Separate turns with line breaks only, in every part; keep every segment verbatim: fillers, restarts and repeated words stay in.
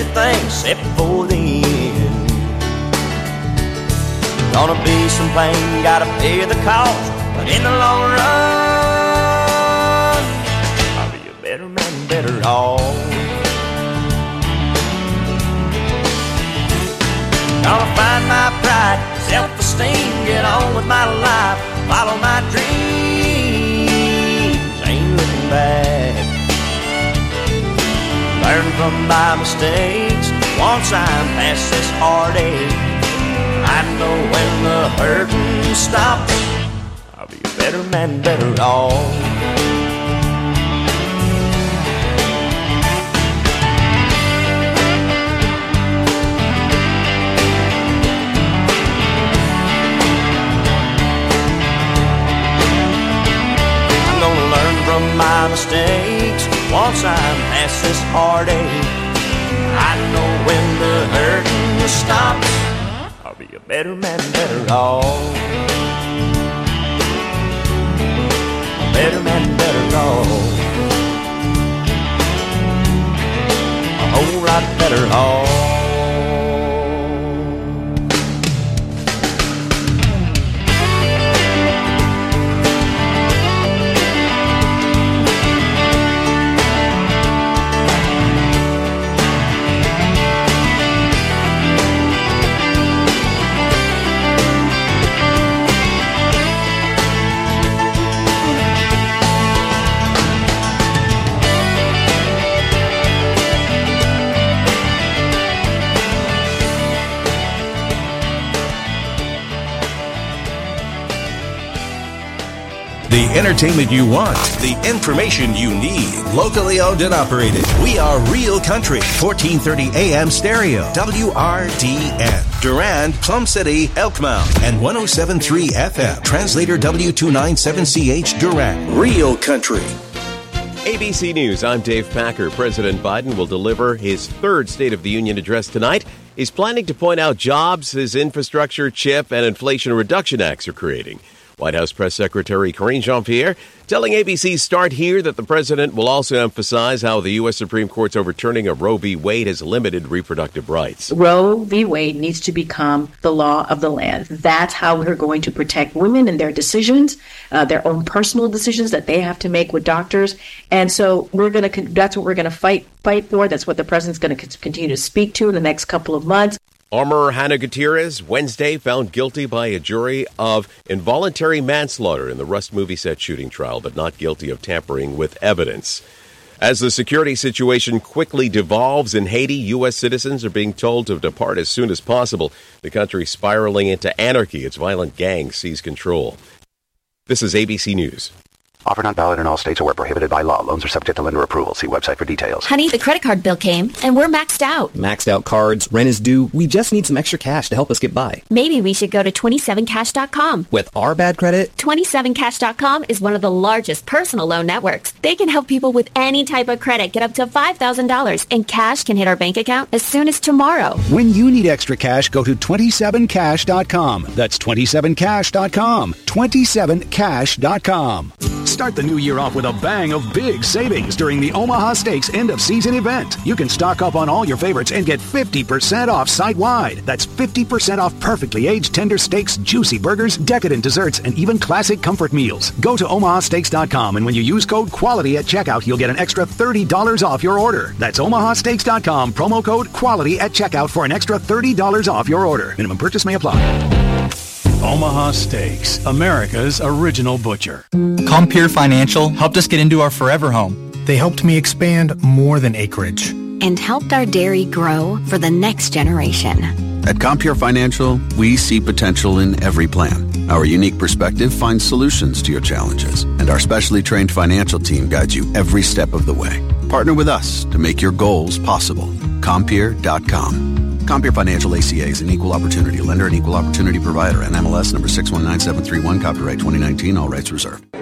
everything except for the end. Gonna be some pain, gotta pay the cost, but in the long run, I'll be a better man, better off. Gonna find my pride, self-esteem, get on with my life, follow my dreams, ain't looking back. Learn from my mistakes, once I'm past this heartache, I know when the hurting stops, I'll be a better man, better off. From my mistakes, once I'm past this heartache, I know when the hurting stops, I'll be a better man, better off. A better man, better off. A whole lot better off.
The entertainment you want, the information you need. Locally owned and operated. We are Real Country, fourteen thirty A M stereo, W R D N. Durand, Plum City, Elkmount, and one oh seven point three F M. Translator W two ninety-seven C H, Durand. Real Country.
A B C News, I'm Dave Packer. President Biden will deliver his third State of the Union address tonight. He's planning to point out jobs his infrastructure, chip, and Inflation Reduction Acts are creating. White House Press Secretary Karine Jean-Pierre telling A B C's Start Here that the president will also emphasize how the U S Supreme Court's overturning of Roe v. Wade has limited reproductive rights.
Roe v. Wade needs to become the law of the land. That's how we're going to protect women and their decisions, uh, their own personal decisions that they have to make with doctors. And so we're going to. That's what we're going to fight fight for. That's what the president's going to continue to speak to in the next couple of months.
Armorer Hannah Gutierrez, Wednesday, found guilty by a jury of involuntary manslaughter in the Rust movie set shooting trial, but not guilty of tampering with evidence. As the security situation quickly devolves in Haiti, U S citizens are being told to depart as soon as possible. The country spiraling into anarchy. Its violent gangs seize control. This is A B C News.
Offer not valid in all states or where prohibited by law. Loans are subject to lender approval. See website for details.
Honey, the credit card bill came, and we're maxed out.
Maxed out cards, rent is due. We just need some extra cash to help us get by.
Maybe we should go to twenty-seven cash dot com.
With our bad credit?
twenty-seven cash dot com is one of the largest personal loan networks. They can help people with any type of credit get up to five thousand dollars, and cash can hit our bank account as soon as tomorrow.
When you need extra cash, go to twenty-seven cash dot com. That's twenty-seven cash dot com. twenty-seven cash dot com. Start the new year off with a bang of big savings during the Omaha Steaks end-of-season event. You can stock up on all your favorites and get fifty percent off site-wide. That's fifty percent off perfectly aged tender steaks, juicy burgers, decadent desserts, and even classic comfort meals. Go to omaha steaks dot com, and when you use code QUALITY at checkout, you'll get an extra thirty dollars off your order. That's omaha steaks dot com, promo code QUALITY at checkout for an extra thirty dollars off your order. Minimum purchase may apply.
Omaha Steaks, America's original butcher.
Compeer Financial helped us get into our forever home.
They helped me expand more than acreage.
And helped our dairy grow for the next generation.
At Compeer Financial, we see potential in every plan. Our unique perspective finds solutions to your challenges, and our specially trained financial team guides you every step of the way. Partner with us to make your goals possible. Compeer dot com. Compeer Financial A C A is an equal opportunity lender and equal opportunity provider. N M L S number six one nine seven three one. Copyright twenty nineteen. All rights reserved.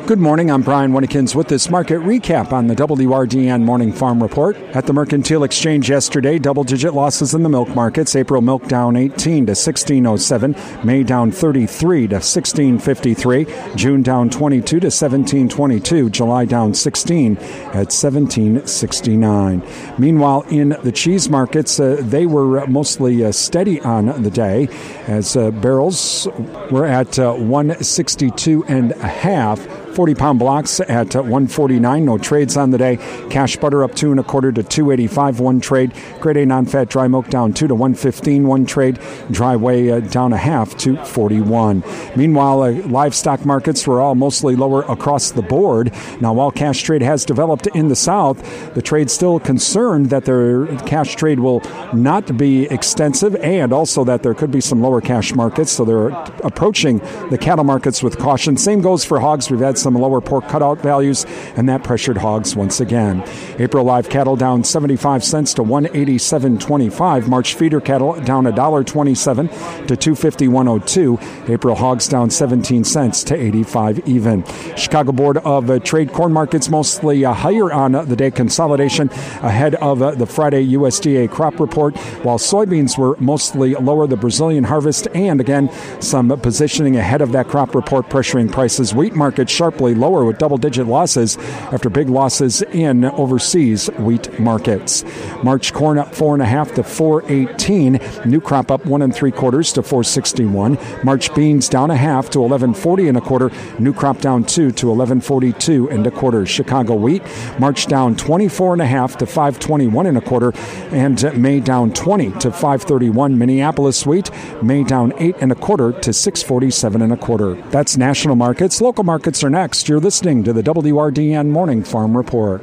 Good morning, I'm Brian Winnikins with this market recap on the W R D N Morning Farm Report. At the Mercantile Exchange yesterday, double-digit losses in the milk markets. April milk down eighteen to sixteen oh seven. May down thirty-three to sixteen fifty-three. June down twenty-two to seventeen twenty-two. July down sixteen at seventeen sixty-nine. Meanwhile, in the cheese markets, uh, they were mostly uh, steady on the day as uh, barrels were at uh, one sixty-two and a half. forty-pound blocks at uh, one forty-nine. No trades on the day. Cash butter up two and a quarter to two eighty-five. One trade. Grade A non-fat dry milk down two to one fifteen. One trade. Dry whey uh, down a half to forty-one. Meanwhile, uh, livestock markets were all mostly lower across the board. Now, while cash trade has developed in the South, the trade's still concerned that their cash trade will not be extensive, and also that there could be some lower cash markets. So they're approaching the cattle markets with caution. Same goes for hogs. We've had some lower pork cutout values, and that pressured hogs once again. April live cattle down seventy-five cents to one eighty-seven twenty-five. March feeder cattle down one dollar twenty-seven to two fifty-one oh two. April hogs down seventeen cents to eighty-five even. Chicago Board of uh, Trade corn markets mostly uh, higher on uh, the day. Consolidation ahead of uh, the Friday U S D A crop report, while soybeans were mostly lower. The Brazilian harvest, and again some positioning ahead of that crop report pressuring prices. Wheat market sharply lower with double-digit losses after big losses in overseas wheat markets. March corn up four and a half to four eighteen. New crop up one and three quarters to four sixty-one. March beans down a half to eleven forty and a quarter. New crop down two to eleven forty-two and a quarter. Chicago wheat March down twenty-four and a half to five twenty-one and a quarter, and May down twenty to five thirty-one. Minneapolis wheat May down eight and a quarter to six forty-seven and a quarter. That's national markets. Local markets are next. You're listening to the W R D N Morning Farm Report.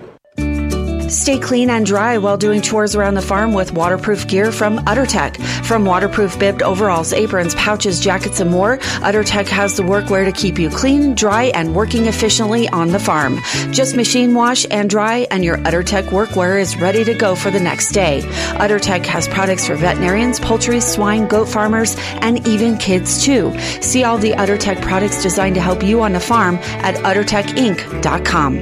Stay clean and dry while doing chores around the farm with waterproof gear from UtterTech. From waterproof bibbed overalls, aprons, pouches, jackets, and more, UtterTech has the workwear to keep you clean, dry, and working efficiently on the farm. Just machine wash and dry, and your UtterTech workwear is ready to go for the next day. UtterTech has products for veterinarians, poultry, swine, goat farmers, and even kids too. See all the UtterTech products designed to help you on the farm at utter tech inc dot com.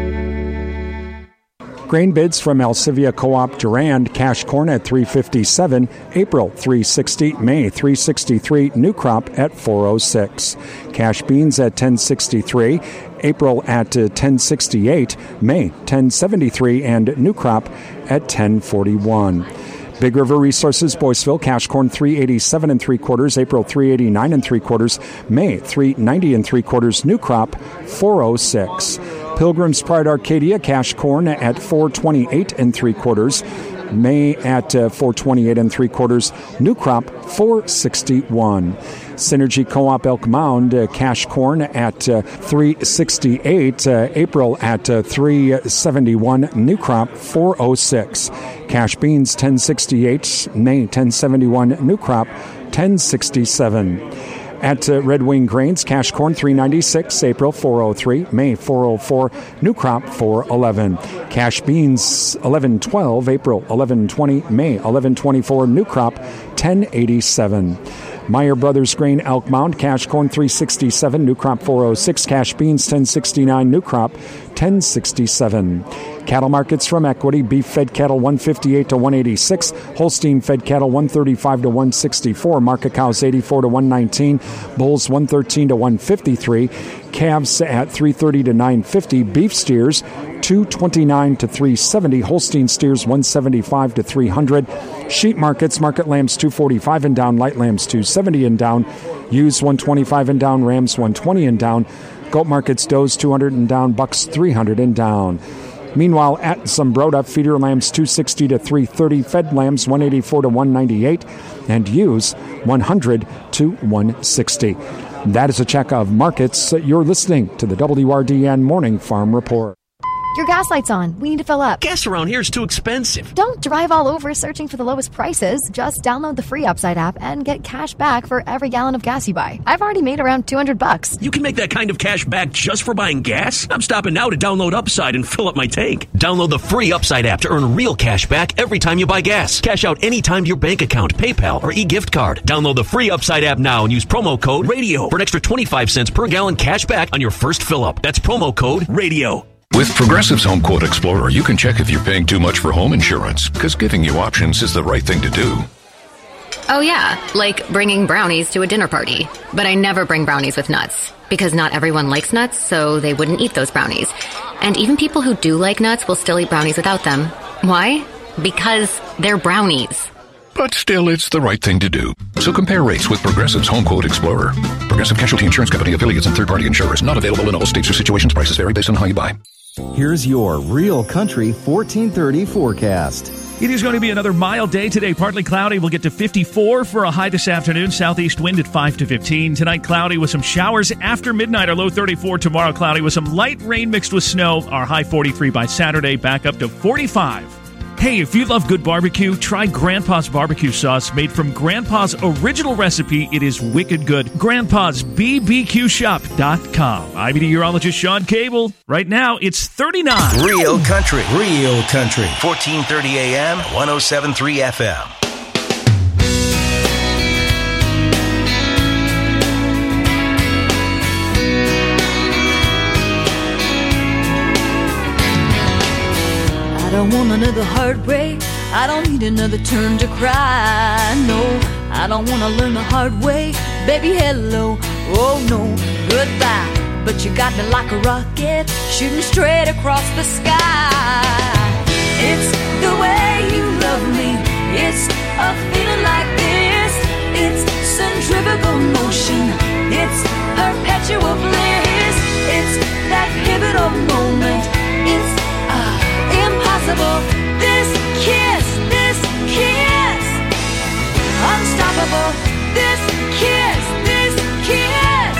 Grain bids from Alcivia Co-op Durand. Cash corn at three fifty-seven. April three sixty. May three sixty-three. New crop at four oh six. Cash beans at ten sixty-three. April at uh, ten sixty-eight. May ten seventy-three. And new crop at ten forty-one. Big River Resources, Boyceville, cash corn three eighty-seven and three quarters. April three eighty-nine and three quarters. May three ninety and three quarters. New crop four oh six. Pilgrim's Pride Arcadia, cash corn at four twenty-eight and three quarters. May at uh, four twenty-eight and three quarters. New crop four sixty-one. Synergy Co-op Elk Mound, uh, cash corn at uh, three sixty-eight. Uh, April at uh, three seventy-one. New crop four oh six. Cash beans ten sixty-eight. May ten seventy-one. New crop ten sixty-seven. At uh, Red Wing Grains, cash corn three ninety-six, April four oh three, May four oh four, new crop four eleven. Cash beans eleven twelve, April eleven twenty, May eleven twenty-four, new crop ten eighty-seven. Meyer Brothers Grain Elk Mound, cash corn three sixty-seven, new crop four oh six, cash beans ten sixty-nine, new crop ten sixty-seven. Cattle markets from Equity, beef fed cattle one fifty-eight to one eighty-six, Holstein fed cattle one thirty-five to one sixty-four, market cows eighty-four to one nineteen, bulls one thirteen to one fifty-three, calves at three thirty to nine fifty, beef steers two twenty-nine to three seventy, Holstein steers one seventy-five to three hundred, sheep markets, market lambs two forty-five and down, light lambs two seventy and down, ewes one twenty-five and down, rams one twenty and down, goat markets, does two hundred and down, bucks three hundred and down. Meanwhile, at Zumbrota, feeder lambs two sixty to three thirty, fed lambs one eighty-four to one ninety-eight, and ewes one hundred to one sixty. That is a check of markets. You're listening to the W R D N Morning Farm Report.
your gas light's on. We need to fill up.
Gas around here is too expensive.
Don't drive all over searching for the lowest prices. Just download the free Upside app and get cash back for every gallon of gas you buy. I've already made around two hundred bucks.
You can make that kind of cash back just for buying gas? I'm stopping now to download Upside and fill up my tank. Download the free Upside app to earn real cash back every time you buy gas. Cash out anytime to your bank account, PayPal, or e-gift card. Download the free Upside app now and use promo code RADIO for an extra twenty-five cents per gallon cash back on your first fill-up. That's promo code RADIO.
With Progressive's Home Quote Explorer, you can check if you're paying too much for home insurance, because giving you options is the right thing to do.
Oh yeah, like bringing brownies to a dinner party. But I never bring brownies with nuts, because not everyone likes nuts, so they wouldn't eat those brownies. And even people who do like nuts will still eat brownies without them. Why? Because they're brownies.
But still, it's the right thing to do. So compare rates with Progressive's Home Quote Explorer. Progressive Casualty Insurance Company, affiliates, and third-party insurers. Not available in all states or situations. Prices vary based on how you buy.
Here's your Real Country fourteen thirty forecast.
It is going to be another mild day today. Partly cloudy. We'll get to fifty-four for a high this afternoon. Southeast wind at five to fifteen. Tonight, cloudy with some showers after midnight. Our low thirty-four. Tomorrow, cloudy with some light rain mixed with snow. Our high forty-three by Saturday. Back up to forty-five. Hey, if you love good barbecue, try Grandpa's barbecue sauce made from Grandpa's original recipe. It is wicked good. Grandpa's B B Q shop dot com. I'm meteorologist Sean Cable. Right now, it's thirty-nine.
Real Country. Real Country. fourteen thirty A M, one oh seven point three F M.
I don't want another heartbreak. I don't need another turn to cry. No, I don't want to learn the hard way. Baby, hello, oh no, goodbye. But you got me like a rocket, shooting straight across the sky. It's the way you love me. It's a feeling like this. It's centrifugal motion. It's perpetual bliss. It's that pivotal moment. It's impossible. This kiss, this kiss, unstoppable. This kiss, this kiss.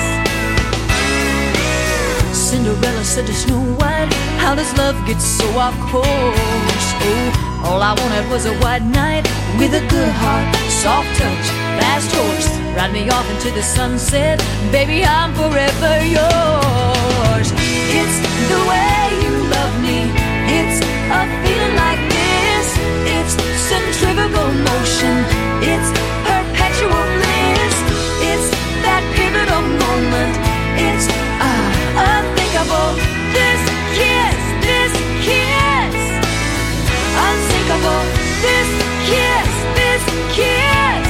Cinderella said to Snow White, how does love get so off course? Oh, all I wanted was a white knight with a good heart, soft touch, fast horse. Ride me off into the sunset, baby, I'm forever yours. It's the way you love me. It's a feeling like this. It's centrifugal motion. It's perpetual bliss. It's that pivotal moment. It's uh, unthinkable. This kiss, this kiss, unsinkable. This kiss, this kiss.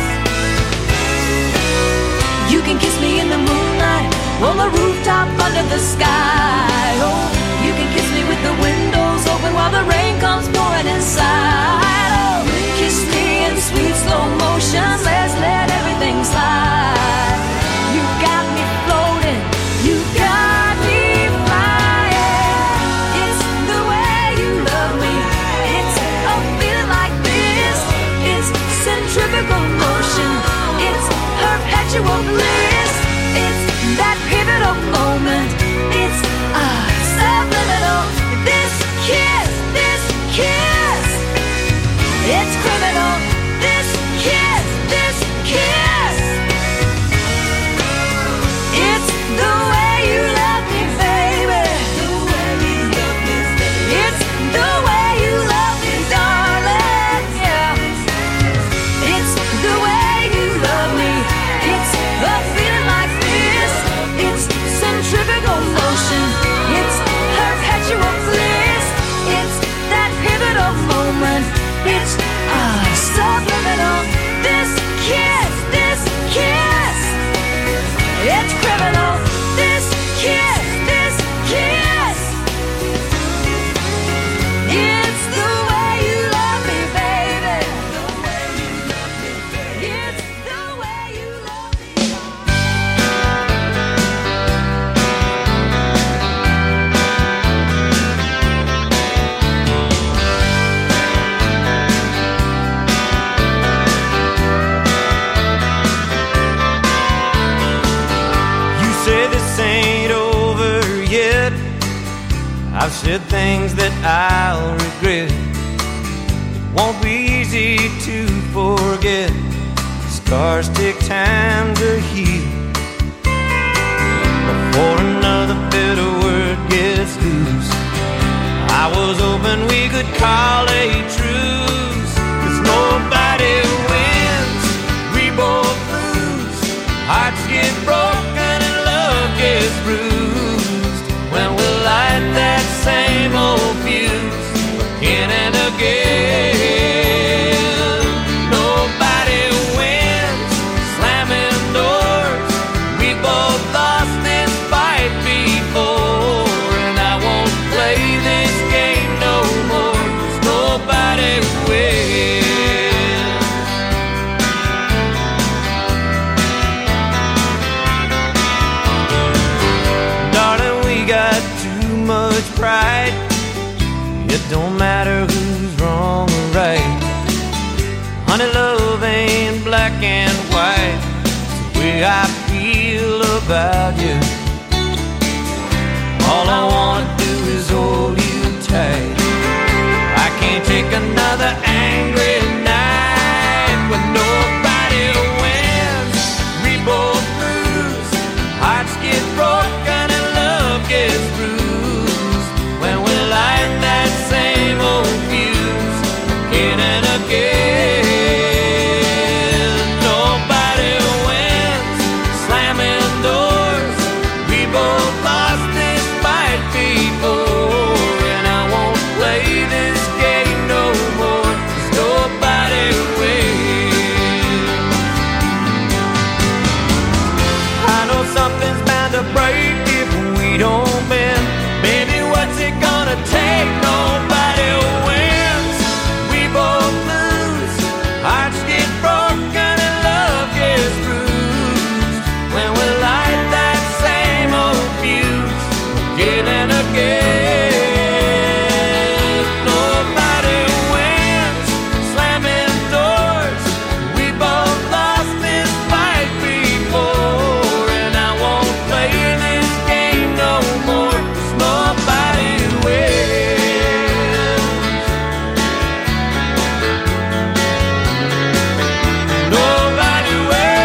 You can kiss me in the moonlight, on the rooftop, under the sky. Oh, you can kiss me with the windows open while the rain comes pouring inside. Oh, kiss me in sweet slow motion. Let's let everything slide. You got me floating. You got me flying. It's the way you love me. It's a feeling like this. It's centrifugal motion. It's perpetual bliss. It's that pivotal moment. It's a
I've said things that I'll regret. It won't be easy to forget. Scars take time to heal before another bitter word gets loose. I was hoping we could call a truce, 'cause nobody wins, we both lose. Hearts get broken and love gets bruised when we light that same old fuse again and again. Nobody wins, slamming doors. We both lost this fight before, and I won't play this game no more, 'cause nobody wins. Darling, we got too much pride. It don't matter who's wrong or right. Honey, love ain't black and white. It's the way I feel about you. All I wanna do is hold you tight. I can't take another angry night when nobody wins, we both lose. Hearts get broken and love gets bruised when we light that same old fuse again and again. Nobody wins, slamming doors. We both lost this fight before, and I won't play this game no more, 'cause nobody wins. I know something's bound to break if we don't bend. Baby, what's it gonna take? Nobody wins, we both lose. Hearts get broken and love gets bruised when we light that same old fuse again and again. Nobody wins, slamming doors. We both lost this fight before, and I won't play this game no more, 'cause nobody wins. Nobody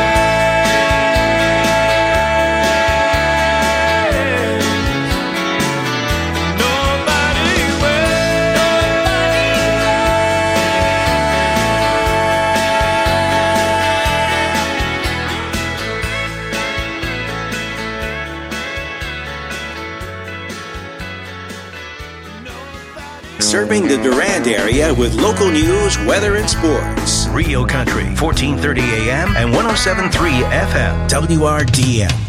wins. Nobody
Serving the Durand area with local news, weather, and sports. Rio Country, fourteen thirty A M and one oh seven point three F M. W R D N.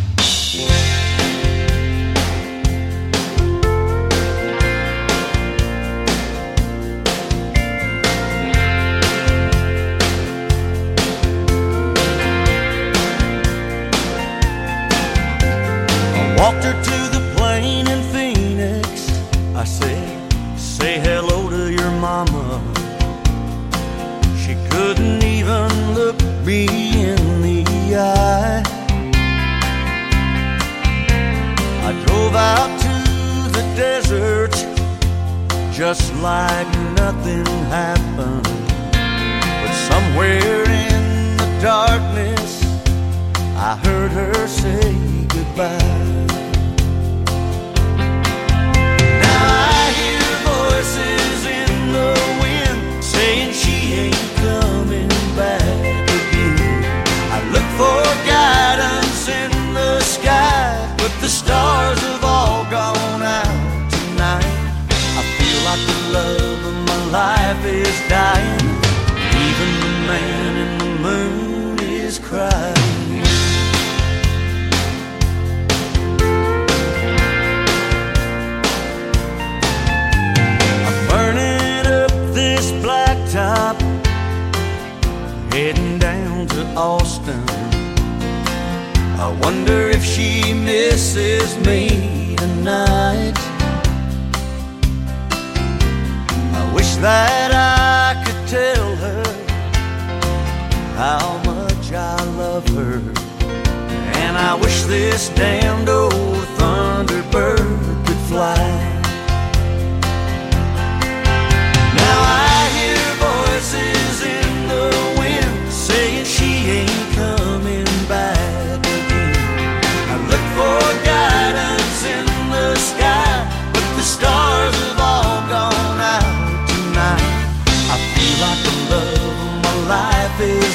walked her to the plane in Phoenix. I said, say hello to your mama. She couldn't even look me in the eye. I drove out to the desert just like nothing happened. But somewhere in the darkness I heard her say goodbye. Now I hear voices in the wind saying she ain't coming back again. I look for guidance in the sky, but the stars have all gone out tonight. I feel like the love of my life is dying. Even the man in the moon is crying. Top, heading down to Austin. I wonder if she misses me tonight. I wish that I could tell her how much I love her, and I wish this damned old Thunderbird could fly.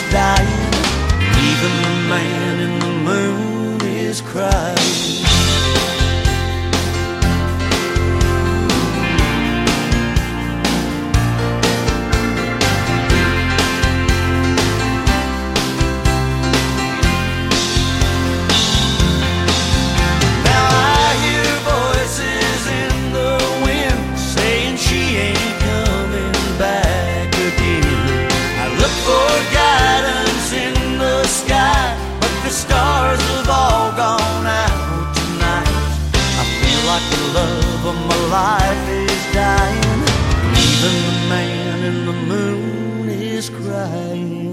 dying. Even the man in the moon is crying. Stars have all gone out tonight. I feel like the love of my life is dying. Even the man in the moon is crying.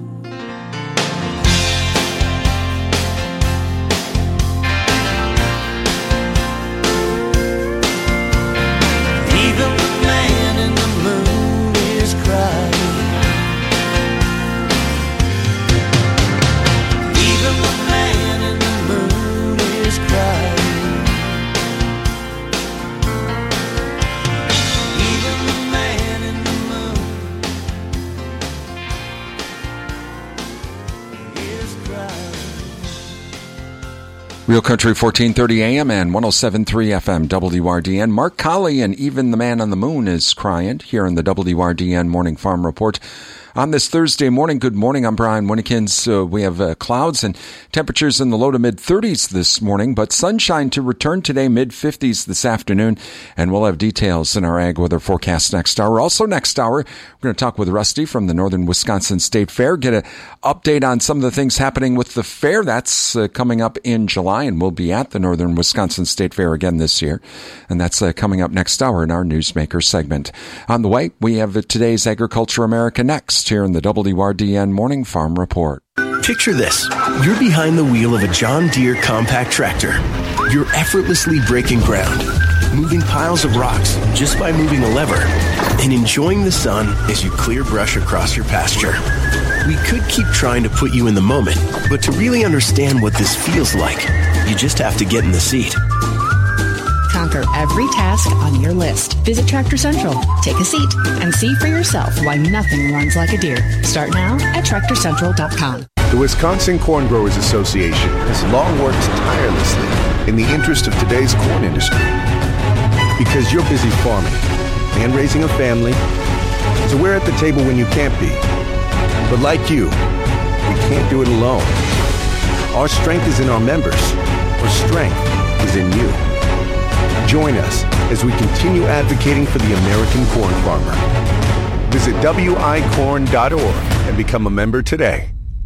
Even the man in the moon is crying. Even the man in the moon is crying. Even the man in the moon is crying.
Real Country fourteen thirty A M and one oh seven point three F M W R D N. Mark Colley and Even the Man on the Moon is crying here in the W R D N Morning Farm Report. On this Thursday morning, good morning. I'm Brian Winnekins. Uh, we have uh, clouds and temperatures in the low to mid thirties this morning, but sunshine to return today, mid fifties this afternoon, and we'll have details in our ag weather forecast next hour. Also next hour, we're going to talk with Rusty from the Northern Wisconsin State Fair, get an update on some of the things happening with the fair. That's uh, coming up in July, and we'll be at the Northern Wisconsin State Fair again this year, and that's uh, coming up next hour in our Newsmaker segment. On the way, we have uh, today's Agriculture America Next here in the W R D N Morning Farm Report.
Picture this. You're behind the wheel of a John Deere compact tractor. You're effortlessly breaking ground, moving piles of rocks just by moving a lever, and enjoying the sun as you clear brush across your pasture. We could keep trying to put you in the moment, but to really understand what this feels like, you just have to get in the seat.
Conquer every task on your list. Visit Tractor Central, take a seat, and see for yourself why nothing runs like a Deere. Start now at tractor central dot com.
The Wisconsin Corn Growers Association has long worked tirelessly in the interest of today's corn industry. Because you're busy farming and raising a family, so we're at the table when you can't be. But like you, we can't do it alone. Our strength is in our members. Our strength is in you. Join us as we continue advocating for the American corn farmer. Visit W I corn dot org and become a member today.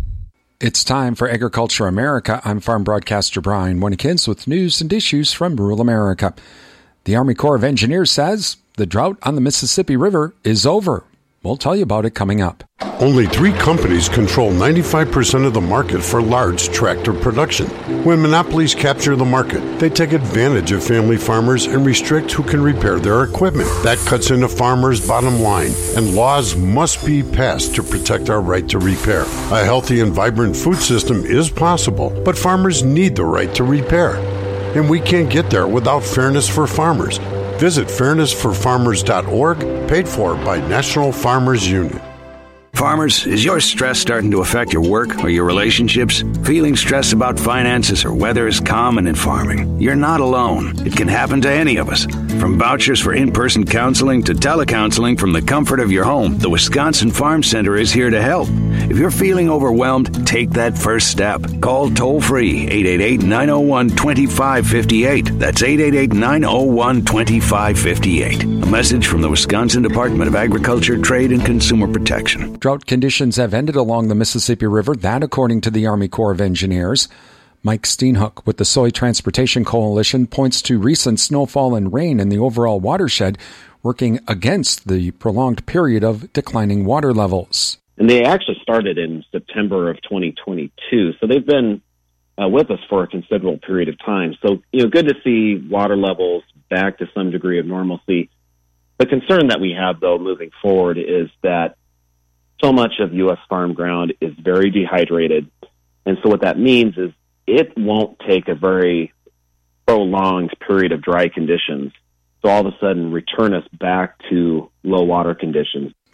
It's time for Agriculture America. I'm farm broadcaster Brian Winnekins with news and issues from rural America. The Army Corps of Engineers says the drought on the Mississippi River is over. We'll tell you about it coming up.
Only three companies control ninety-five percent of the market for large tractor production. When monopolies capture the market, they take advantage of family farmers and restrict who can repair their equipment. That cuts into farmers' bottom line, and laws must be passed to protect our right to repair. A healthy and vibrant food system is possible, but farmers need the right to repair. And we can't get there without fairness for farmers. Visit fairness for farmers dot org, paid for by National Farmers Union.
Farmers, is your stress starting to affect your work or your relationships? Feeling stressed about finances or weather is common in farming. You're not alone. It can happen to any of us. From vouchers for in-person counseling to telecounseling from the comfort of your home, the Wisconsin Farm Center is here to help. If you're feeling overwhelmed, take that first step. Call toll-free eight eight eight, nine oh one, two five five eight. That's eight eight eight, nine oh one, two five five eight. A message from the Wisconsin Department of Agriculture, Trade, and Consumer Protection.
Drought conditions have ended along the Mississippi River, that according to the Army Corps of Engineers. Mike Steenhoek with the Soy Transportation Coalition points to recent snowfall and rain in the overall watershed, working against the prolonged period of declining water levels.
And they actually started in September of twenty twenty-two, so they've been uh, with us for a considerable period of time. So, you know, good to see water levels back to some degree of normalcy. The concern that we have, though, moving forward is that so much of U S farm ground is very dehydrated. And so what that means is it won't take a very prolonged period of dry conditions to all of a sudden return us back to low water conditions.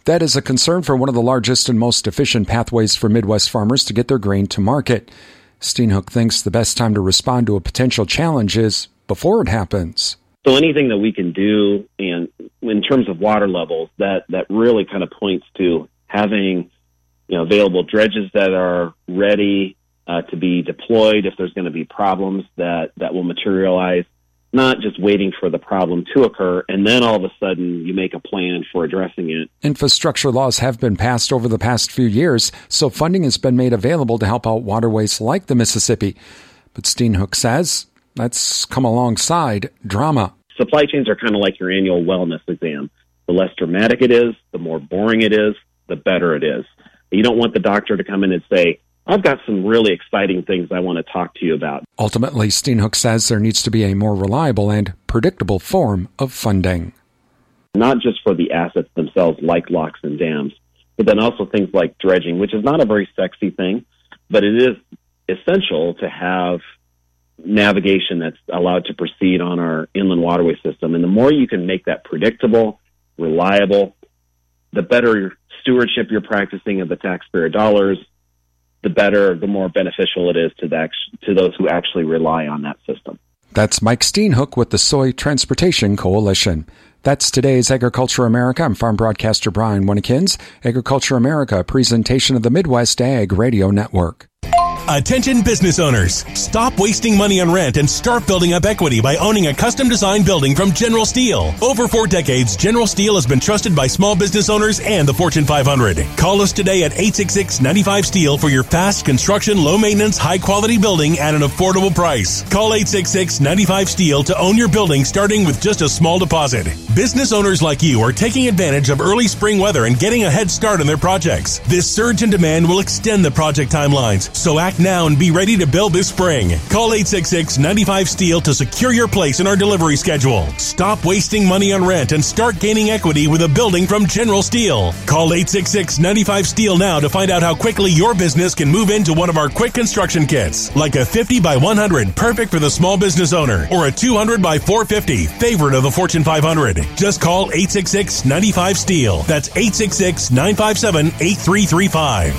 That is a concern for one of the largest and most efficient pathways for Midwest farmers to get their grain to market. Steenhoek thinks the best time to respond to a potential challenge is before it happens.
So anything that we can do in, in terms of water levels, that, that really kind of points to having, you know, available dredges that are ready uh, to be deployed if there's going to be problems that, that will materialize, not just waiting for the problem to occur, and then all of a sudden you make a plan for addressing it.
Infrastructure laws have been passed over the past few years, so funding has been made available to help out waterways like the Mississippi. But Steenhoek says that's come alongside drama.
Supply chains are kind of like your annual wellness exam. The less dramatic it is, the more boring it is, the better it is. You don't want the doctor to come in and say, I've got some really exciting things I want to talk to you about.
Ultimately, Steenhoek says there needs to be a more reliable and predictable form of funding.
Not just for the assets themselves, like locks and dams, but then also things like dredging, which is not a very sexy thing, but it is essential to have navigation that's allowed to proceed on our inland waterway system. And the more you can make that predictable, reliable, the better stewardship you're practicing of the taxpayer dollars, the better, the more beneficial it is to the, to those who actually rely on that system.
That's Mike Steenhoek with the Soy Transportation Coalition. That's today's Agriculture America. I'm farm broadcaster Brian Winnikins. Agriculture America, a presentation of the Midwest Ag Radio Network.
Attention business owners. Stop wasting money on rent and start building up equity by owning a custom-designed building from General Steel. Over four decades, General Steel has been trusted by small business owners and the Fortune five hundred. Call us today at eight six six, nine five, STEEL for your fast construction, low-maintenance, high-quality building at an affordable price. Call eight six six, nine five, STEEL to own your building starting with just a small deposit. Business owners like you are taking advantage of early spring weather and getting a head start on their projects. This surge in demand will extend the project timelines, so act now and be ready to build this spring. Call eight six six, nine five, STEEL to secure your place in our delivery schedule. Stop wasting money on rent and start gaining equity with a building from General Steel. Call eight six six, nine five, STEEL now to find out how quickly your business can move into one of our quick construction kits, like a fifty by one hundred, perfect for the small business owner, or a two hundred by four fifty, favorite of the Fortune five hundred. Just call eight six six, nine five, STEEL. That's eight six six, nine five seven, eight three three five.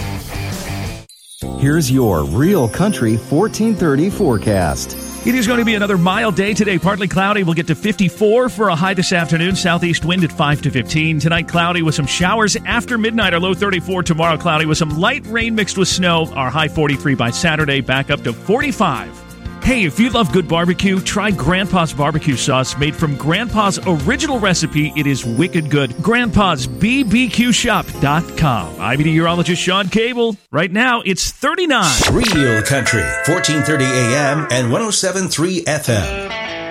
Here's your Real Country fourteen thirty forecast.
It is going to be another mild day today. Partly cloudy. We'll get to fifty-four for a high this afternoon. Southeast wind at five to fifteen. Tonight, cloudy with some showers after midnight. Our low thirty-four. Tomorrow, cloudy with some light rain mixed with snow. Our high forty-three by Saturday. Back up to forty-five. Hey, if you love good barbecue, try Grandpa's barbecue sauce made from Grandpa's original recipe. It is wicked good. Grandpa's B B Q shop dot com. I'm meteorologist Sean Cable. Right now, it's thirty-nine.
Real Country, fourteen thirty A M and one oh seven point three F M.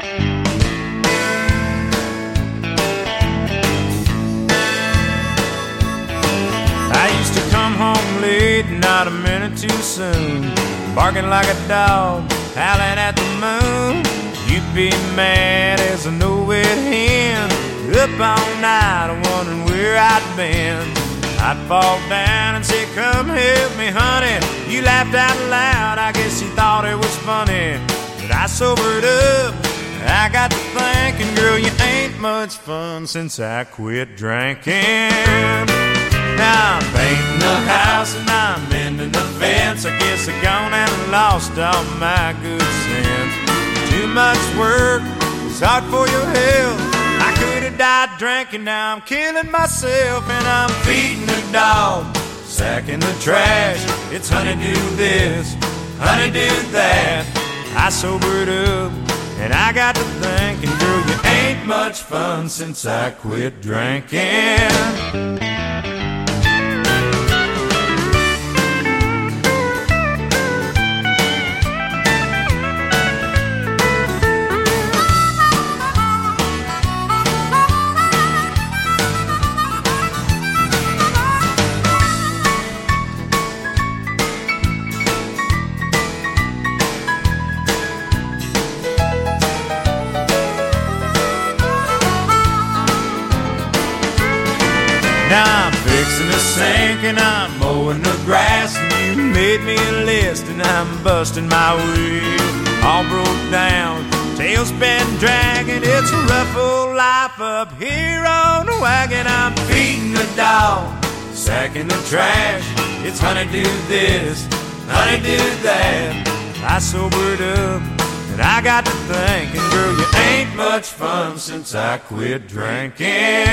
I used to come home late, not a minute too soon, barking like a dog, howling at the moon. You'd be mad as a no-wet hen, up all night wondering where I'd been. I'd fall down and say, come help me, honey. You laughed out loud, I guess you thought it was funny. But I sobered up, I got to thinking, girl, you ain't much fun since I quit drinking. Now I'm painting the house and I'm mending the fence. I guess I gone and lost all my good sense. Too much work, it's hard for your health. I could have died drinking, now I'm killing myself. And I'm feeding the dog, sacking the trash. It's honey do this, honey do that. I sobered up and I got to thinking, girl, you ain't much fun since I quit drinking. Now I'm fixing the sink and I'm mowing the grass, and you made me a list and I'm busting my wheel. All broke down, Tailspin dragging, it's a rough old life up here on the wagon. I'm feeding the dog, sacking the trash. It's honey-do this, honey-do that. I sobered up and I got to thinking, girl, you ain't much fun since I quit drinking.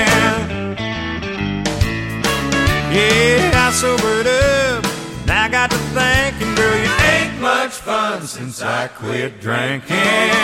Yeah, I sobered up and I got to thinking, girl, you ain't much fun since I quit drinking.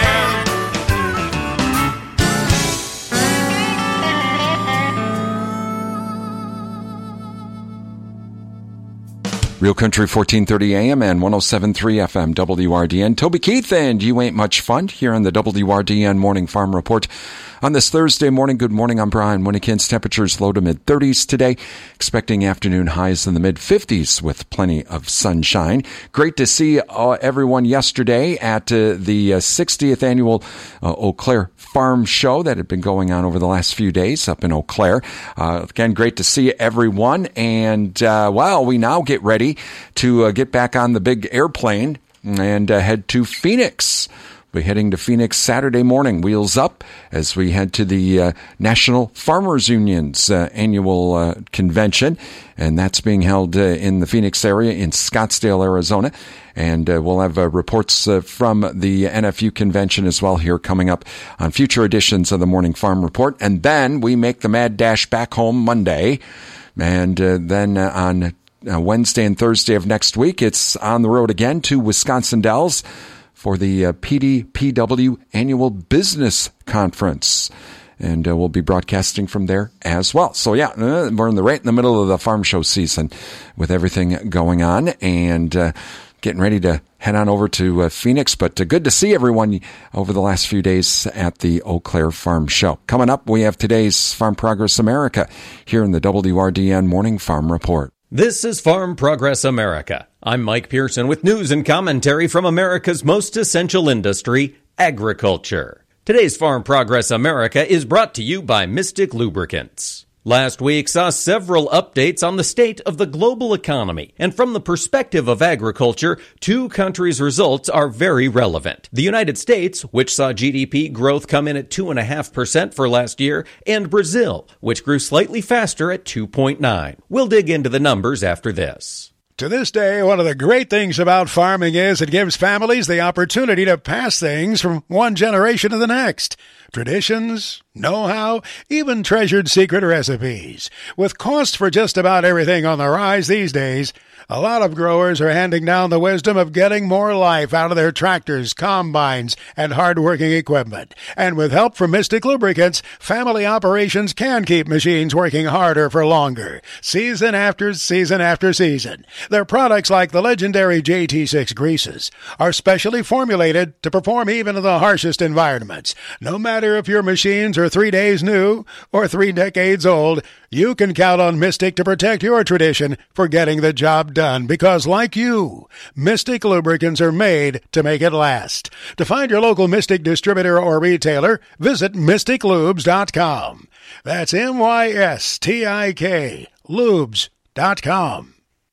Real Country fourteen thirty A M and one oh seven point three F M W R D N. Toby Keith and You Ain't Much Fun here on the W R D N Morning Farm Report. On this Thursday morning, good morning, I'm Brian Winnikins. Temperatures low to mid-thirties today. Expecting afternoon highs in the mid-fifties with plenty of sunshine. Great to see uh, everyone yesterday at uh, the uh, sixtieth annual uh, Eau Claire Farm Show that had been going on over the last few days up in Eau Claire. Uh, again, great to see everyone. And, uh, well, we now get ready to uh, get back on the big airplane and uh, head to Phoenix. We're heading to Phoenix Saturday morning, wheels up, as we head to the uh, National Farmers Union's uh, annual uh, convention. And that's being held uh, in the Phoenix area in Scottsdale, Arizona. And uh, we'll have uh, reports uh, from the N F U convention as well here coming up on future editions of the Morning Farm Report. And then we make the mad dash back home Monday. And uh, then uh, on uh, Wednesday and Thursday of next week, it's on the road again to Wisconsin Dells for the uh, P D P W Annual Business Conference. And uh, we'll be broadcasting from there as well. So, yeah, uh, we're in the right in the middle of the farm show season with everything going on and uh, getting ready to head on over to uh, Phoenix. But uh, good to see everyone over the last few days at the Eau Claire Farm Show. Coming up, we have today's Farm Progress America here in the W R D N Morning Farm Report.
This is Farm Progress America. I'm Mike Pearson with news and commentary from America's most essential industry, agriculture. Today's Farm Progress America is brought to you by Mystic Lubricants. Last week saw several updates on the state of the global economy, and from the perspective of agriculture, two countries' results are very relevant. The United States, which saw G D P growth come in at two point five percent for last year, and Brazil, which grew slightly faster at two point nine. We'll dig into the numbers after this.
To this day, one of the great things about farming is it gives families the opportunity to pass things from one generation to the next. Traditions, know-how, even treasured secret recipes. With costs for just about everything on the rise these days, a lot of growers are handing down the wisdom of getting more life out of their tractors, combines, and hard-working equipment. And with help from Mystic Lubricants, family operations can keep machines working harder for longer, season after season after season. Their products, like the legendary J T six greases, are specially formulated to perform even in the harshest environments. No matter if your machines are three days new or three decades old, you can count on Mystic to protect your tradition for getting the job done, because like you, Mystic Lubricants are made to make it last. To find your local Mystic distributor or retailer, visit mystic lubes dot com. That's M Y S T I K, lubes dot com.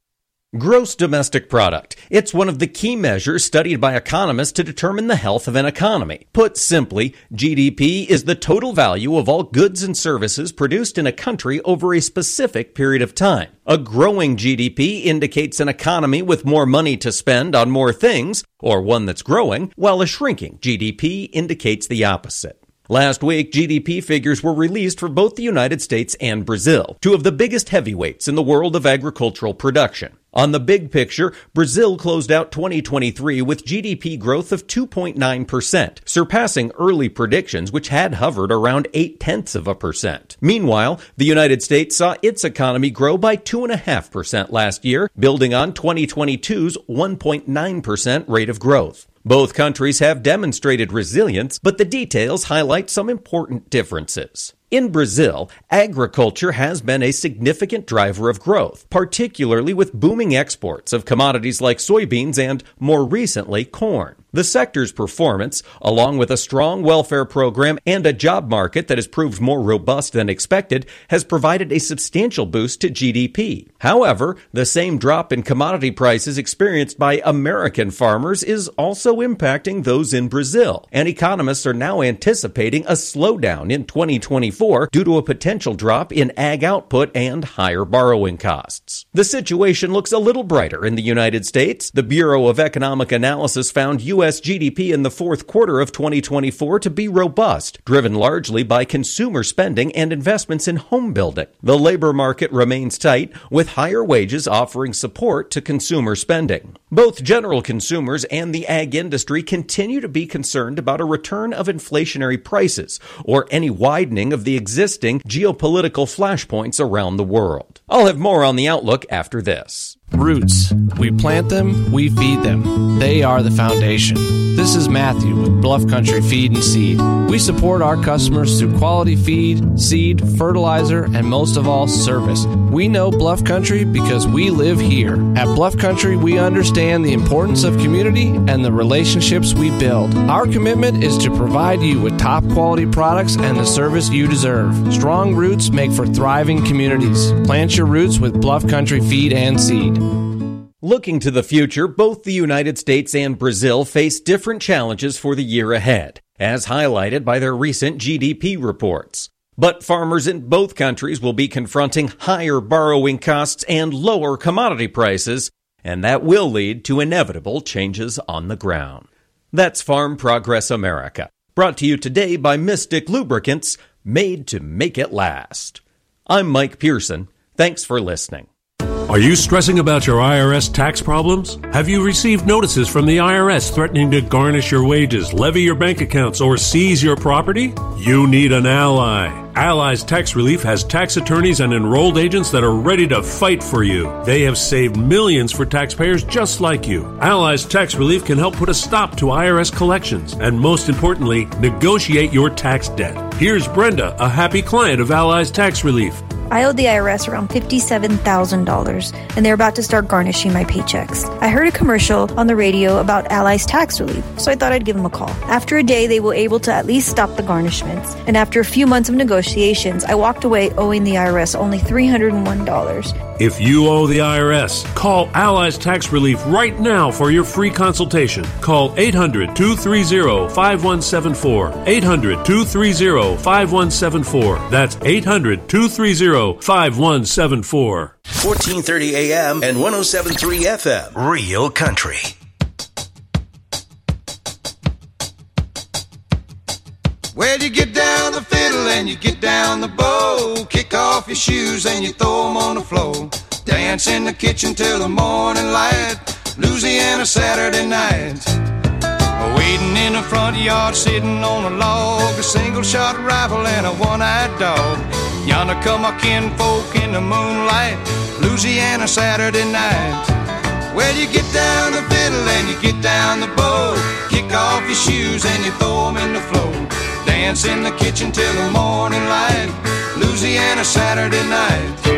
Gross domestic product. It's one of the key measures studied by economists to determine the health of an economy. Put simply, G D P is the total value of all goods and services produced in a country over a specific period of time. A growing G D P indicates an economy with more money to spend on more things, or one that's growing, while a shrinking G D P indicates the opposite. Last week, G D P figures were released for both the United States and Brazil, two of the biggest heavyweights in the world of agricultural production. On the big picture, Brazil closed out twenty twenty-three with G D P growth of two point nine percent, surpassing early predictions which had hovered around eight tenths of a percent. Meanwhile, the United States saw its economy grow by two point five percent last year, building on twenty twenty-two's one point nine percent rate of growth. Both countries have demonstrated resilience, but the details highlight some important differences. In Brazil, agriculture has been a significant driver of growth, particularly with booming exports of commodities like soybeans and, more recently, corn. The sector's performance, along with a strong welfare program and a job market that has proved more robust than expected, has provided a substantial boost to G D P. However, the same drop in commodity prices experienced by American farmers is also impacting those in Brazil, and economists are now anticipating a slowdown in twenty twenty-four due to a potential drop in ag output and higher borrowing costs. The situation looks a little brighter in the United States. The Bureau of Economic Analysis found U S G D P in the fourth quarter of twenty twenty-four to be robust, driven largely by consumer spending and investments in home building. The labor market remains tight, with higher wages offering support to consumer spending. Both general consumers and the ag industry continue to be concerned about a return of inflationary prices or any widening of the existing geopolitical flashpoints around the world. I'll have more on the outlook after this.
Roots. We plant them, we feed them. They are the foundation. This is Matthew with Bluff Country Feed and Seed. We support our customers through quality feed, seed, fertilizer, and most of all, service. We know Bluff Country because we live here. At Bluff Country, we understand the importance of community and the relationships we build. Our commitment is to provide you with top quality products and the service you deserve. Strong roots make for thriving communities. Plant your roots with Bluff Country Feed and Seed.
Looking to the future, both the United States and Brazil face different challenges for the year ahead, as highlighted by their recent G D P reports. But farmers in both countries will be confronting higher borrowing costs and lower commodity prices, and that will lead to inevitable changes on the ground. That's Farm Progress America, brought to you today by Mystic Lubricants, made to make it last. I'm Mike Pearson. Thanks for listening.
Are you stressing about your I R S tax problems? Have you received notices from the I R S threatening to garnish your wages, levy your bank accounts, or seize your property? You need an ally. Allies Tax Relief has tax attorneys and enrolled agents that are ready to fight for you. They have saved millions for taxpayers just like you. Allies Tax Relief can help put a stop to I R S collections and, most importantly, negotiate your tax debt. Here's Brenda, a happy client of Allies Tax Relief.
I owed the I R S around fifty-seven thousand dollars, and they're about to start garnishing my paychecks. I heard a commercial on the radio about Allies Tax Relief, so I thought I'd give them a call. After a day, they were able to at least stop the garnishments, and after a few months of negotiations, I walked away owing the I R S only three hundred one dollars.
If you owe the I R S, call Allies Tax Relief right now for your free consultation. Call eight hundred, two three zero, five one seven four. eight hundred, two three zero, five one seven four. That's eight hundred, two three zero, five one seven four.
fourteen thirty A M and one oh seven point three F M. Real Country.
Well, you get down the fiddle and you get down the bow. Kick off your shoes and you throw them on the floor. Dance in the kitchen till the morning light. Louisiana Saturday night. Waiting in the front yard, sitting on a log. A single-shot rifle and a one-eyed dog. Yonder come my kinfolk in the moonlight. Louisiana Saturday night. Well, you get down the fiddle and you get down the bow. Kick off your shoes and you throw them in the floor. Dance in the kitchen till the morning light. Louisiana Saturday night.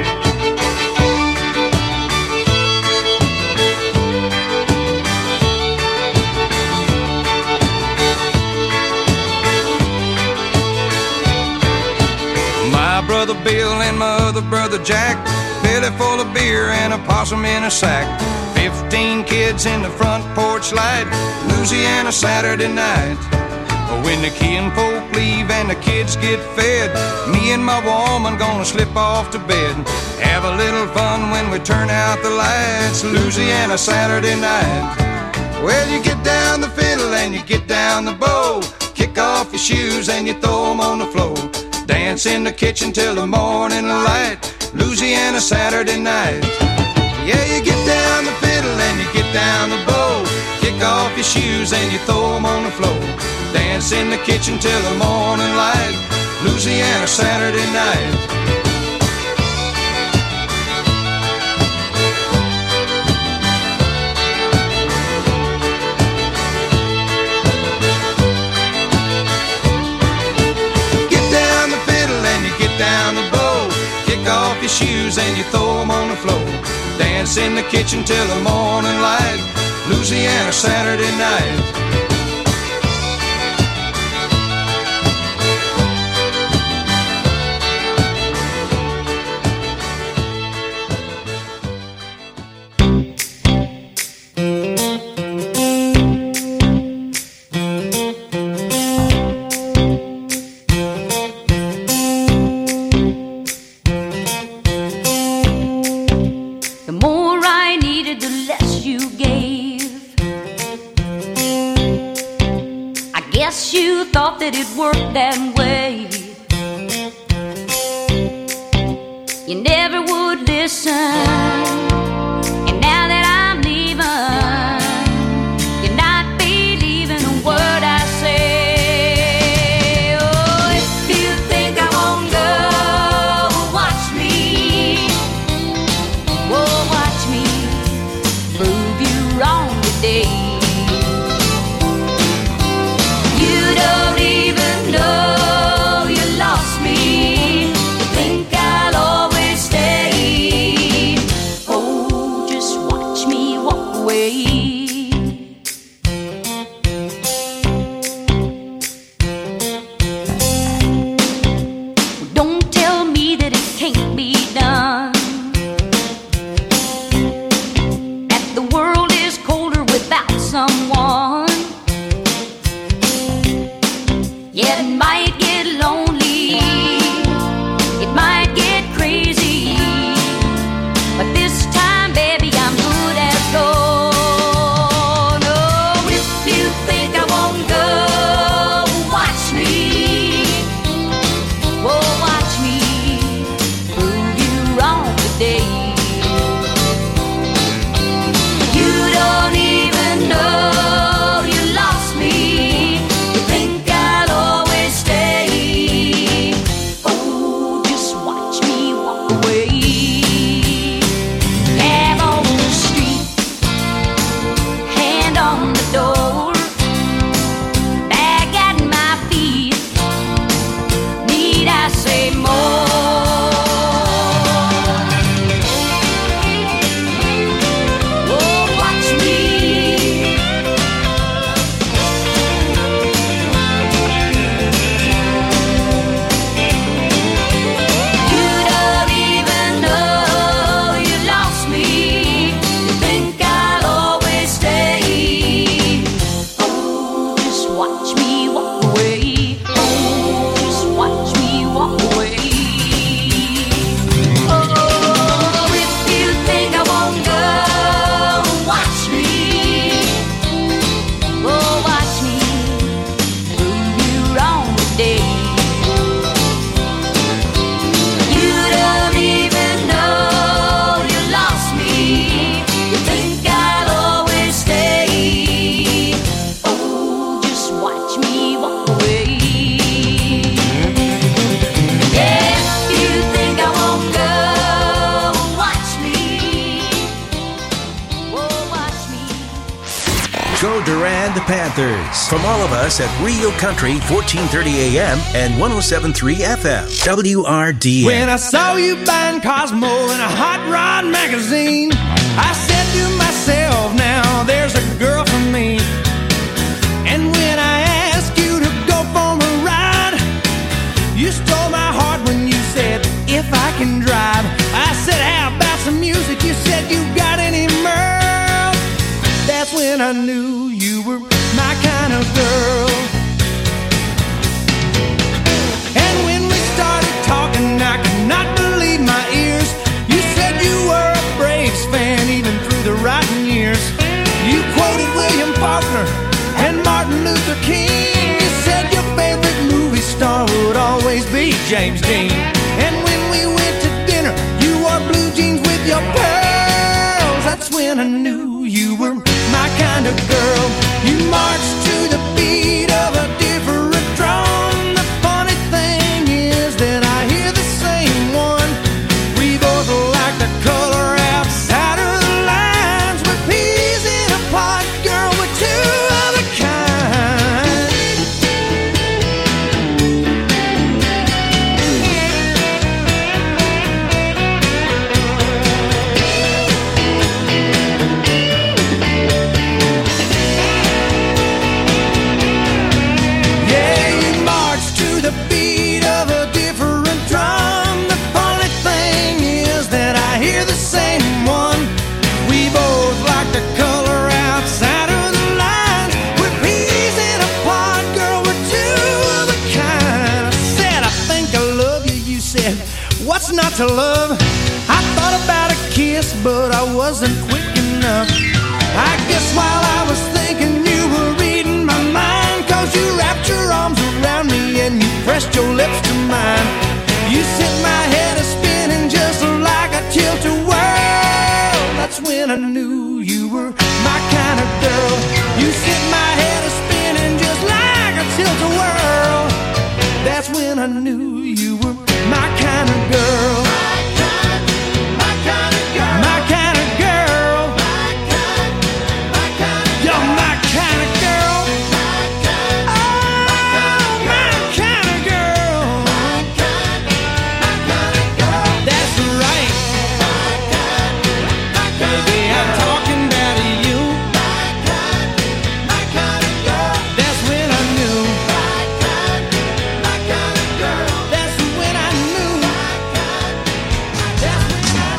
My brother Bill and my other brother Jack, belly full of beer and a possum in a sack. Fifteen kids in the front porch light. Louisiana Saturday night. When the kinfolk leave and the kids get fed, me and my woman gonna slip off to bed. Have a little fun when we turn out the lights. Louisiana Saturday night. Well, you get down the fiddle and you get down the bow. Kick off your shoes and you throw them on the floor. Dance in the kitchen till the morning light. Louisiana Saturday night. Yeah, you get down the fiddle and you get down the bow. Kick off your shoes and you throw them on the floor. Dance in the kitchen till the morning light. Louisiana Saturday night. Get down the fiddle and your shoes and you throw them on the floor. Dance in the kitchen till the morning light. Louisiana Saturday night.
That it worked that way. You never would listen, and now that I'm leaving, you're not believing a word I say. Oh, if you think I won't go, watch me. Oh, watch me prove you wrong today.
Panthers. From all of us at Rio Country, fourteen thirty A M and one oh seven point three F M, W R D N.
When I saw you buying Cosmo in a Hot Rod magazine, I said to myself, now there's a girl for me. And when I asked you to go for a ride, you stole my heart when you said, if I can drive. I said, how about some music? You said, you got any Merle? That's when I knew you were my kind of girl. And when we started talking, I could not believe my ears. You said you were a Braves fan even through the rotten years. You quoted William Faulkner and Martin Luther King. You said your favorite movie star would always be James Dean. And when we went to dinner, you wore blue jeans with your pearls. That's when I knew you were my kind of girl. You marched to the beat of a different drum. The funny thing is that I hear the same one. We both like the color outside of the lines. We're peas in a pod, girl, we're two of a kind. to love. I thought about a kiss, but I wasn't quick enough. I guess while I was thinking you were reading my mind, 'cause you wrapped your arms around me and you pressed your lips to mine. You set my head a-spinning just like a tilt-a-whirl. That's when I knew you were my kind of girl. You set my head a-spinning just like a tilt-a-whirl. That's when I knew you were my kind of girl. My kind, my kind of girl. My kind of girl. My kind, my kind of girl. You're my kind of girl. My kind, oh, my kind of girl. My kind, my kind of girl. That's right. My kind, my kind of girl. Baby, I'm talking about you. My kind, my kind of girl. That's when I knew. My kind, my kind of girl. That's when I knew. My kind, that's when I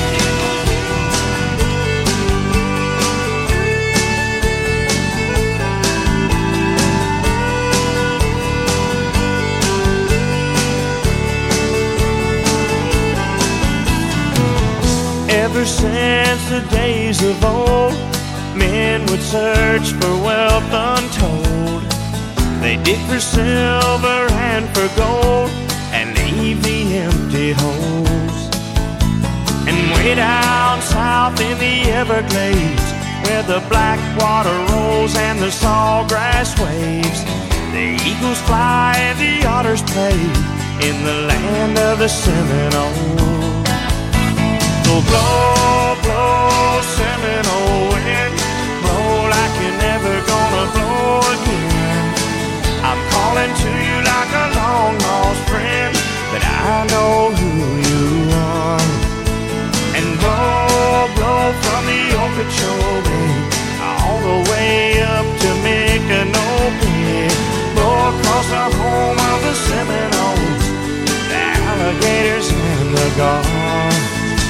Ever since the days of old, men would search for wealth untold. They dig for silver and for gold and leave the empty holes. And way down south in the Everglades, where the black water rolls and the sawgrass waves, the eagles fly and the otters play in the land of the Seminole. So blow, blow, Seminole wind, blow like you're never gonna blow again. I'm calling to you like a long lost friend, but I know who you are. And blow, blow from the Okeechobee all the way up to Micanopy. Blow across the home of the Seminoles, the alligators and the gulls.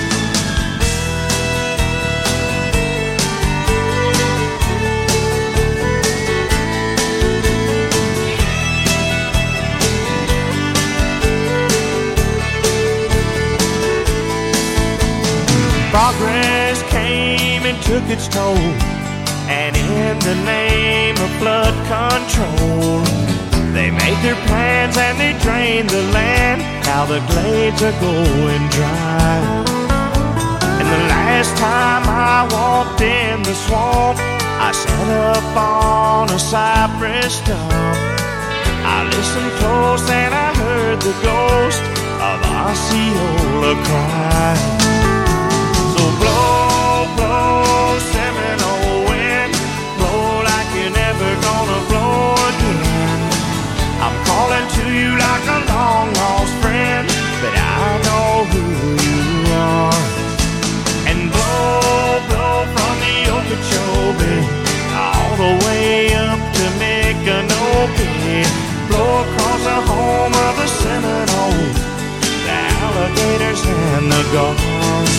Progress came and took its toll, and in the name of flood control, they made their plans and they drained the land. Now the glades are going dry. And the last time I walked in the swamp, I sat up on a cypress stump. I listened close and I heard the ghost of Osceola cry. So blow, blow, Seminole wind, blow like you're never gonna blow again. I'm calling to you like a long lost friend, but I know who you are. And blow, blow from the Okeechobee all the way up to Micanopy. Blow across the home of the Seminoles, the alligators and the gulls.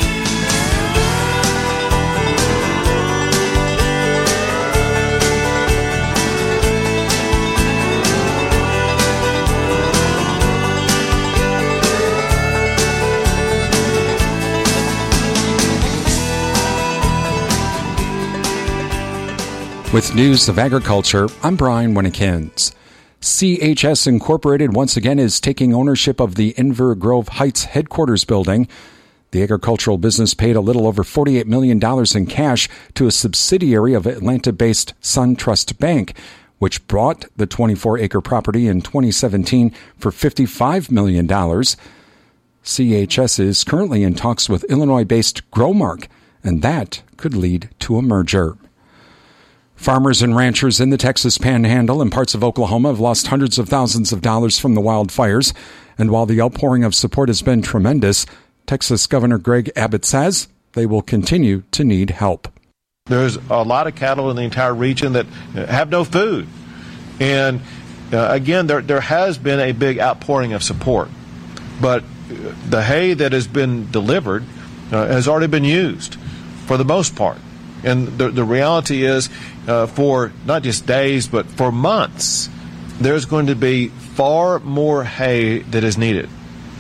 With news of agriculture, I'm Brian Winnekins. C H S Incorporated once again is taking ownership of the Inver Grove Heights headquarters building. The agricultural business paid a little over forty-eight million dollars in cash to a subsidiary of Atlanta-based SunTrust Bank, which bought the twenty-four acre property in twenty seventeen for fifty-five million dollars. C H S is currently in talks with Illinois-based Growmark, and that could lead to a merger. Farmers and ranchers in the Texas Panhandle and parts of Oklahoma have lost hundreds of thousands of dollars from the wildfires. And while the outpouring of support has been tremendous, Texas Governor Greg Abbott says they will continue to need help.
There's a lot of cattle in the entire region that have no food. And uh, again, there, there has been a big outpouring of support. But the hay that has been delivered uh, has already been used for the most part. And the, the reality is, uh, for not just days, but for months, there's going to be far more hay that is needed.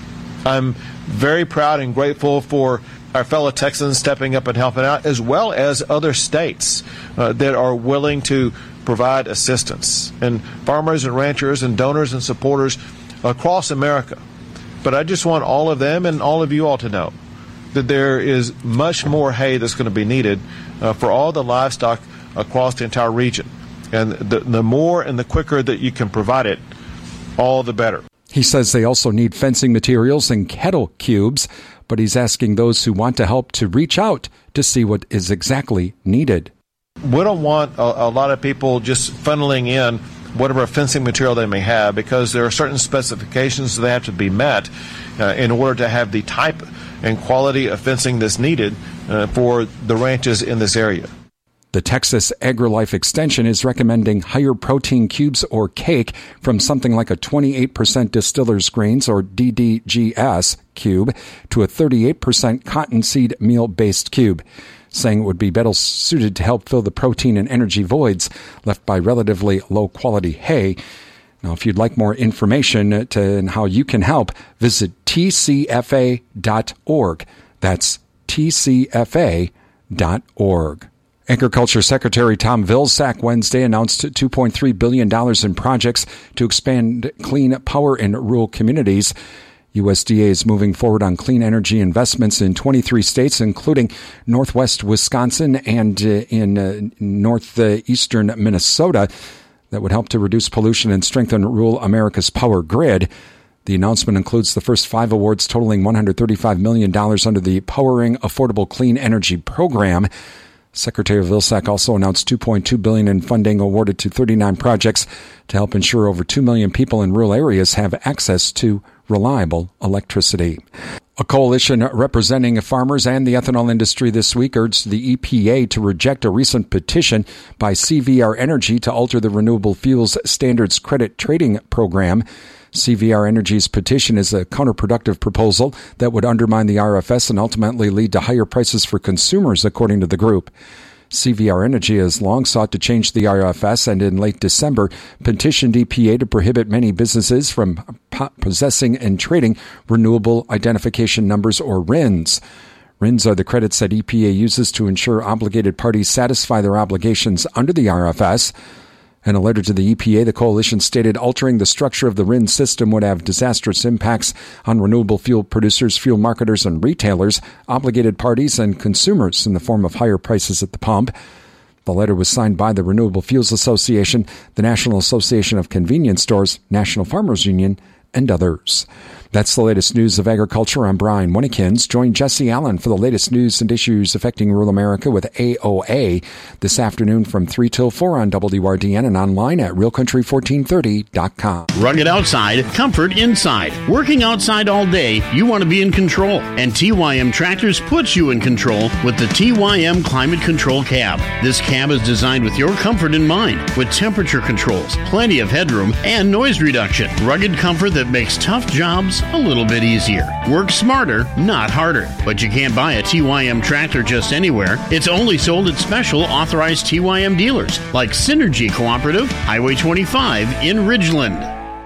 I'm very proud and grateful for our fellow Texans stepping up and helping out, as well as other states uh, that are willing to provide assistance, and farmers and ranchers and donors and supporters across America. But I just want all of them and all of you all to know that there is much more hay that's going to be needed uh, for all the livestock across the entire region. And the, the more and the quicker that you can provide it, all the better.
He says they also need fencing materials and kettle cubes, but he's asking those who want to help to reach out to see what is exactly needed.
We don't want a, a lot of people just funneling in whatever fencing material they may have, because there are certain specifications that have to be met uh, in order to have the type and quality of fencing that's needed uh, for the ranches in this area.
The Texas AgriLife Extension is recommending higher protein cubes or cake from something like a twenty-eight percent distillers grains or D D G S cube to a thirty-eight percent cottonseed meal-based cube, saying it would be better suited to help fill the protein and energy voids left by relatively low-quality hay. Now, if you'd like more information to, on how you can help, visit T C F A dot org. That's T C F A dot org. Agriculture Secretary Tom Vilsack Wednesday announced two point three billion dollars in projects to expand clean power in rural communities. U S D A is moving forward on clean energy investments in twenty-three states, including northwest Wisconsin and uh, in uh, northeastern Minnesota, that would help to reduce pollution and strengthen rural America's power grid. The announcement includes the first five awards totaling one hundred thirty-five million dollars under the Powering Affordable Clean Energy Program. Secretary Vilsack also announced two point two billion dollars in funding awarded to thirty-nine projects to help ensure over two million people in rural areas have access to reliable electricity. A coalition representing farmers and the ethanol industry this week urged the E P A to reject a recent petition by C V R Energy to alter the Renewable Fuels Standards Credit Trading Program. C V R Energy's petition is a counterproductive proposal that would undermine the R F S and ultimately lead to higher prices for consumers, according to the group. C V R Energy has long sought to change the R F S and in late December petitioned E P A to prohibit many businesses from possessing and trading renewable identification numbers, or R I Ns. R I Ns are the credits that E P A uses to ensure obligated parties satisfy their obligations under the R F S. In a letter to the E P A, the coalition stated altering the structure of the R I N system would have disastrous impacts on renewable fuel producers, fuel marketers, and retailers, obligated parties, and consumers in the form of higher prices at the pump. The letter was signed by the Renewable Fuels Association, the National Association of Convenience Stores, National Farmers Union, and others. That's the latest news of agriculture. I'm Brian Winnekins. Join Jesse Allen for the latest news and issues affecting rural America with A O A this afternoon from three till four on W R D N and online at real country fourteen thirty dot com.
Rugged outside, comfort inside. Working outside all day, you want to be in control. And T Y M Tractors puts you in control with the T Y M Climate Control Cab. This cab is designed with your comfort in mind, with temperature controls, plenty of headroom, and noise reduction. Rugged comfort that makes tough jobs a little bit easier. Work smarter, not harder. But you can't buy a T Y M tractor just anywhere. It's only sold at special authorized T Y M dealers like Synergy Cooperative, Highway twenty-five in Ridgeland.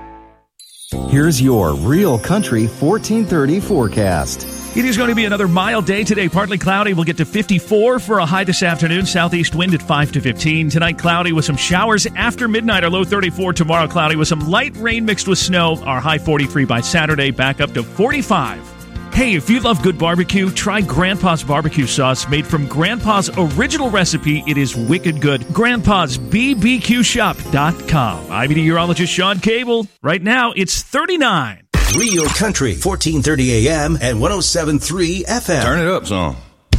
Here's your Real Country fourteen thirty forecast.
It is going to be another mild day today. Partly cloudy. We'll get to fifty-four for a high this afternoon. Southeast wind at five to fifteen. Tonight, cloudy with some showers after midnight. Our low thirty-four. Tomorrow, cloudy with some light rain mixed with snow. Our high forty-three by Saturday, back up to forty-five. Hey, if you love good barbecue, try Grandpa's barbecue sauce made from Grandpa's original recipe. It is wicked good. Grandpa's B B Q shop dot com. I'm meteorologist Sean Cable. Right now, it's thirty-nine.
Real Country, fourteen thirty A M and one oh seven point three F M.
Turn it up some.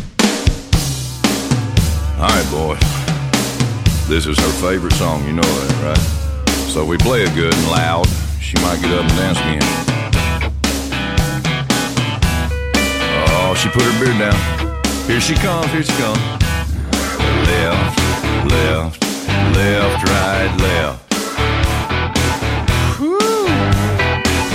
All right, boy. This is her favorite song, you know that, right? So we play it good and loud. She might get up and dance again. Oh, she put her beard down. Here she comes, here she comes. Left, left, left, right, left.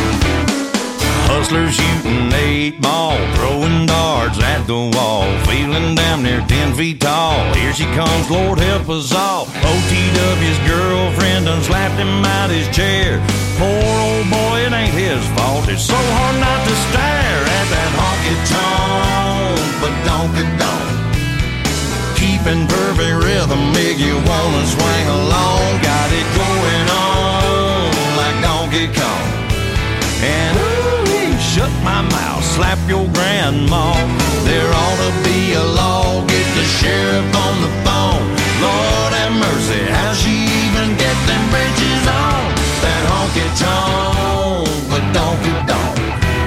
Hustlers shooting eight ball, throwing darts at the wall, feeling
standing damn near ten feet tall. Here she comes, Lord help us all. O T W's girlfriend done slapped him out his chair. Poor old boy, it ain't his fault. It's so hard not to stare at that honky-tonk, but donk-a-donk. Keeping perfect rhythm, make you wanna swing along. Got it going on like Donkey Kong. And ooh, shut my mouth, slap your grandma. There ought to be a law, get the sheriff on the phone. Lord have mercy, how she even get them bridges on? That honky-tonk, but donk-a-donk.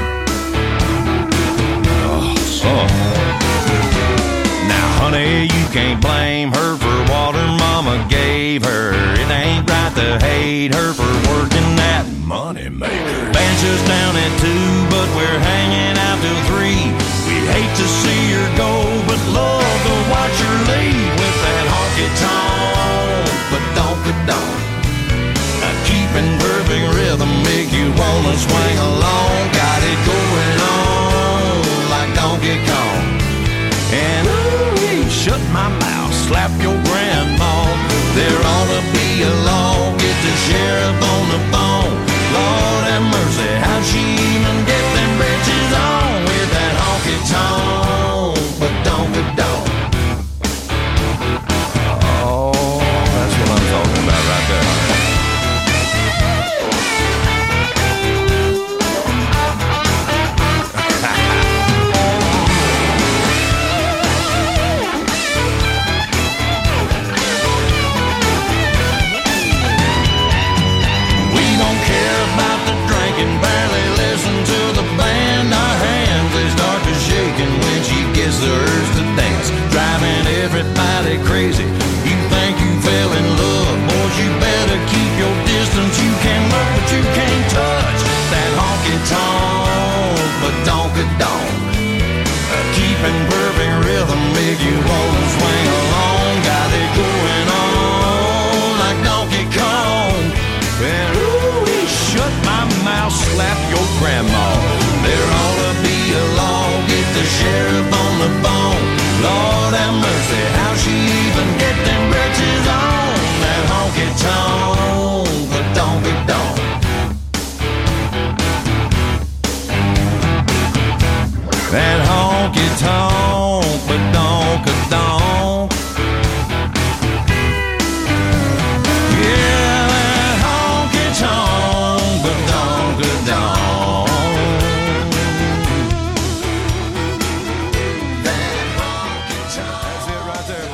Oh, son. Now, honey, you can't blame her for what her mama gave her. It ain't right to hate her for working that money maker. Band's just down at two, but we're hanging out till three. We hate to see her go, but love to watch her leave with that honky-tonk, but donk-a-donk. Keeping perfect rhythm, make you wanna swing along. Got it going on like Donkey Kong. And ooh, shut my mouth, slap your grandma. There ought to be a law, get the sheriff on the phone. Lord have mercy, how'd she even get them britches on with that honky-tonk, but donk-a-donk. Oh, that's what I'm talking about right there. Barely listen to the band. Our hands, they start to shaking when she gets the urge to dance, driving everybody crazy. You think you fell in love, boys, you better keep your distance. You can look, but you can't touch that honky-tonk, but donk-a-donk. Keeping perfect rhythm, make you wanna swing along. Got it going on like Donkey Kong. And ooh, shut my mouth, slap your grandma. There ought to be a law, get the sheriff on the phone. Lord have mercy, how she even get them britches on? That honky-tonk, but donk-a-donk. That honky-tonk, but donk-a-donk. Yeah, that honky-tonk, but donk-a-donk. That honky-tonk. That's it right there,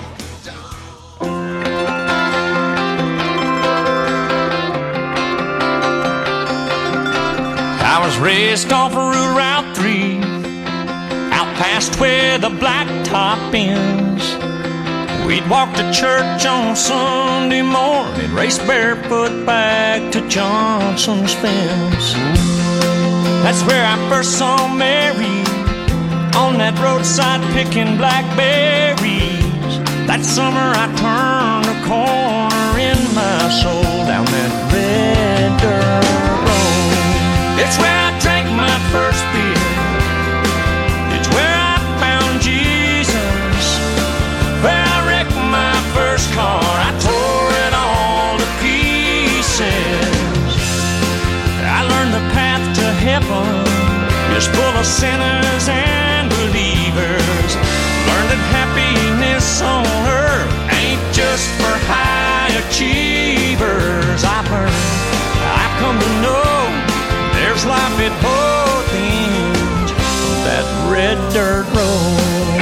I was raised off of Route three, out past where the blacktop ends. We'd walk to church on Sunday morning, race barefoot back to Johnson's fence. That's where I first saw Mary, on that roadside picking blackberries. That summer I turned a corner in my soul, down that red dirt road. It's where I drank my first beer. It's where I found Jesus. Where I wrecked my first car. I tore it all to pieces. I learned the path to heaven is full of sinners and believers. Learned that happiness on earth ain't just for high achievers. I've learned, I've come to know there's life at both ends of that red dirt road.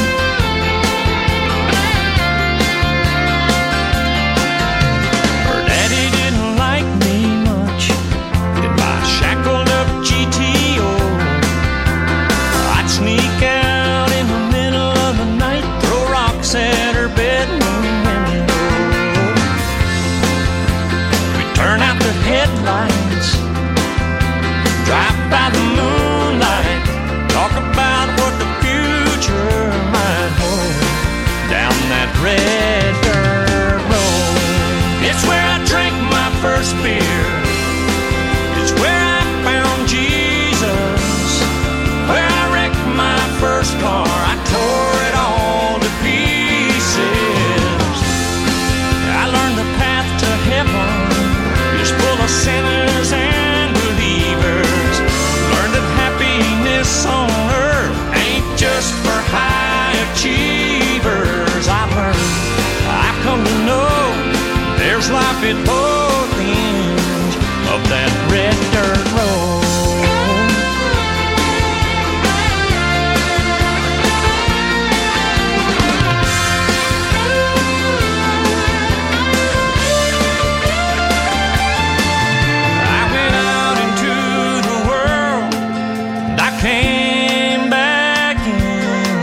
Her daddy didn't like me much in my shackled up G T O. I'd sneak out in the middle of the night, throw rocks at her bedroom window. We'd turn out the headlights, drive by the moonlight, talk about what the future might hold, down that red dirt road. It's where I drank my first beer. It's where I found Jesus. Where I wrecked my first car. I tore life at both ends of that red dirt road. I went out into the world, and I came back in.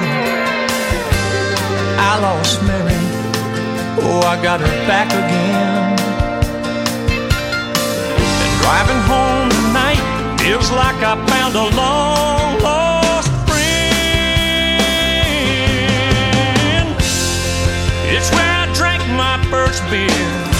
I lost Mary, oh, I got her back again. And driving home tonight feels like I found a long lost friend. It's where I drank my first beer,